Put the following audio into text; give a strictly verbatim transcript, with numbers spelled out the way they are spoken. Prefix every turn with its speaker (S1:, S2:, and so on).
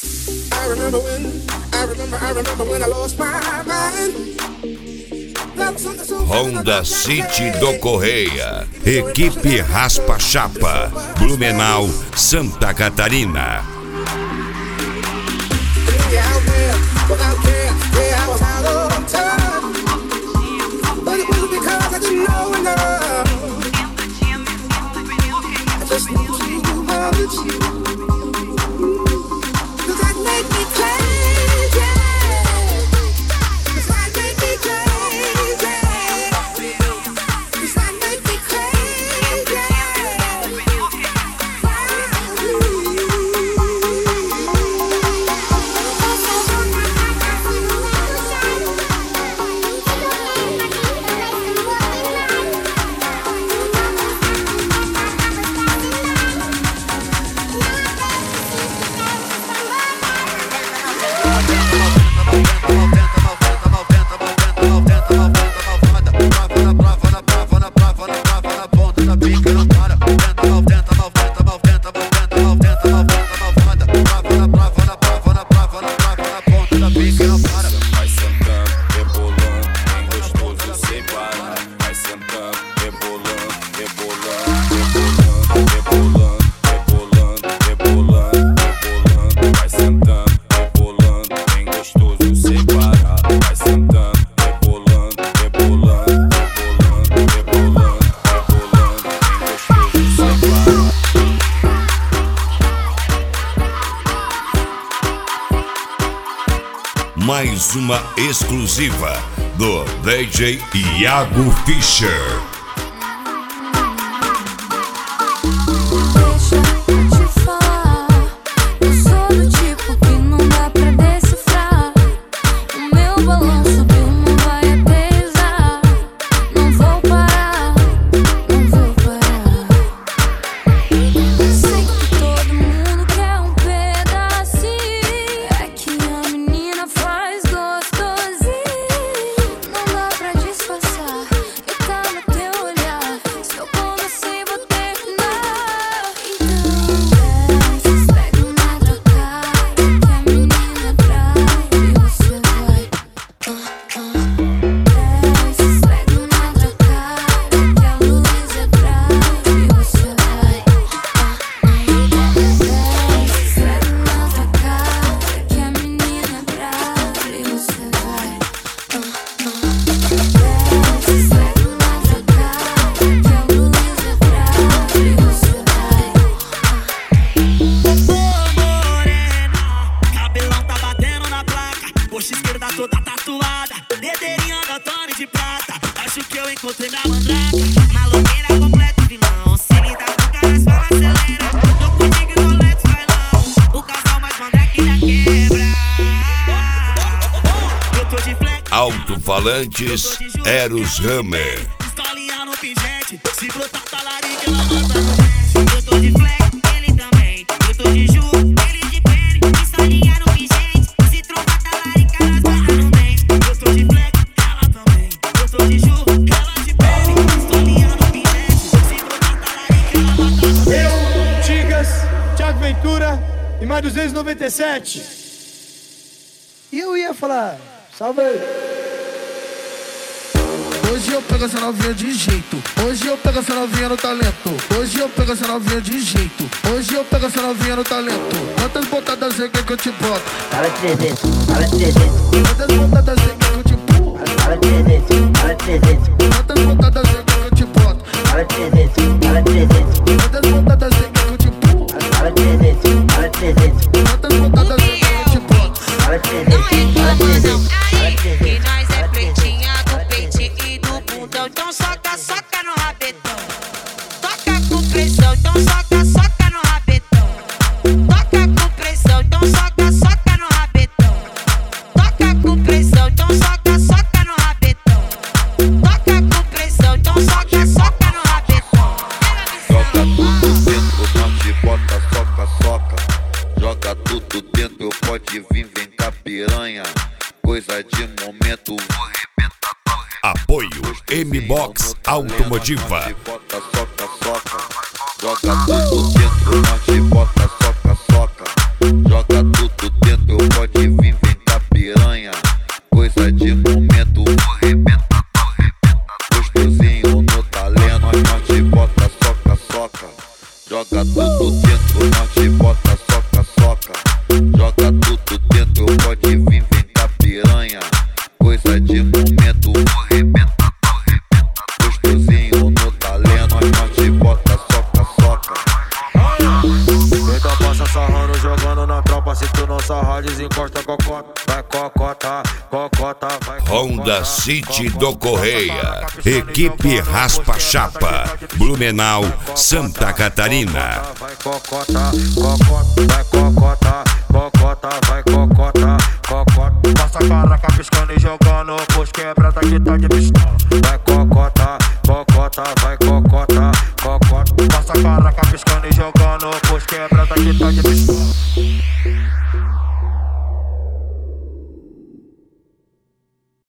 S1: I remember when, I remember, I remember when I lost my mind.
S2: Honda City do Correia, equipe Raspa Chapa, Blumenau, Santa Catarina. Mais uma exclusiva do D J Iago Fischer.
S3: Toda tatuada, dedeirinha da Tony de prata. Acho que eu encontrei minha mandraca. Maloqueira completa e vilão. Se me dá com caras, fala acelera. Tô contigo e no let's vai não. O casal mais mandrake da quebra. Eu tô de flex.
S2: Alto-falantes Eros Hammer.
S3: Pistolinha no pingente. Se brotar talarica, ela manda no dente. Eu tô de flex, ele também. Eu tô de ju, ele de pele. Pistolinha no pingente. Se trocar talarica, elas mandam no dente. Eu tô de flex, ela também. Eu tô de ju, ela de pele. Pistolinha no pingente. Se trocar talarica, ela manda no dente.
S4: Eu, Tigas, Thiago Ventura e mais duzentos e noventa e sete. E eu ia falar, salve aí.
S5: Hoje eu pego essa novinha de jeito. Hoje eu pego essa novinha no talento. Hoje eu pego essa novinha de jeito. Hoje eu pego essa novinha no talento. Quantas botadas você quer que eu te boto?
S6: Fala trezentos, fala trezentos.
S5: Quantas botadas você quer que eu te pulo?
S6: Fala trezentos, fala trezentos.
S5: Quantas botadas você quer que eu te boto?
S6: Fala trezentos, fala trezentos.
S5: Quantas botadas você quer que eu te pulo?
S6: Fala trezentos, fala trezentos.
S5: Quantas botadas você quer que eu te boto?
S6: Fala trezentos, fala trezentos.
S7: Que nós é pretinha do peitinho e do bundão. Então soca, soca no rabetão. Toca com pressão, então soca, soca no rabetão. Toca com pressão, então soca, soca no rabetão. Toca com pressão, então soca, soca no rabetão. Toca com pressão, então soca, soca no rabetão.
S8: Joga tudo dentro, não te bota, soca, soca. Joga tudo dentro, pode vir, vem cá piranha. Coisa de momento, vou arrebentar, vou arrebentar.
S2: Apoio M-Box Automotiva.
S8: Bota, soca, soca. Joga tudo dentro, não te bota, soca, soca. Joga tudo dentro.
S9: sarra, desencosta cocota, vai cocota, cocota, vai cocota.
S2: Honda City do Correia, equipe Raspa Chapa, Blumenau, Santa Catarina.
S9: Vai cocota, cocota, vai cocota, cocota, vai cocota, cocota. Passa a caraca piscando e jogando, pois quebrada que tá de pistola. Vai cocota, cocota, vai cocota, cocota. Passa a caraca piscando e jogando, pois quebrada que tá de pistola.